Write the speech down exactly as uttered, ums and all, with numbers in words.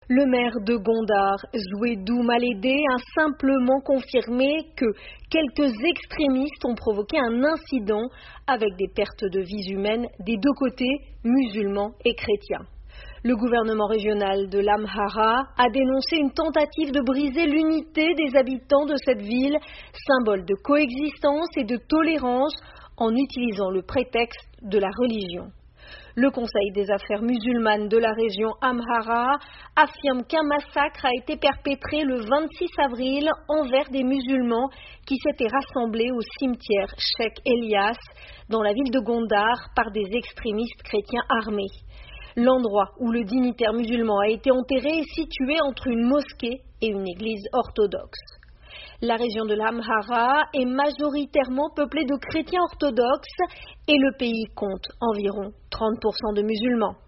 Le maire de Gondar, Zouedou Malédé, a simplement confirmé que quelques extrémistes ont provoqué un incident avec des pertes de vies humaines des deux côtés, musulmans et chrétiens. Le gouvernement régional de l'Amhara a dénoncé une tentative de briser l'unité des habitants de cette ville, symbole de coexistence et de tolérance, en utilisant le prétexte de la religion. Le Conseil des affaires musulmanes de la région Amhara affirme qu'un massacre a été perpétré le vingt-six avril envers des musulmans qui s'étaient rassemblés au cimetière Cheikh Elias dans la ville de Gondar par des extrémistes chrétiens armés. L'endroit où le dignitaire musulman a été enterré est situé entre une mosquée et une église orthodoxe. La région de l'Amhara est majoritairement peuplée de chrétiens orthodoxes et le pays compte environ trente pour cent de musulmans.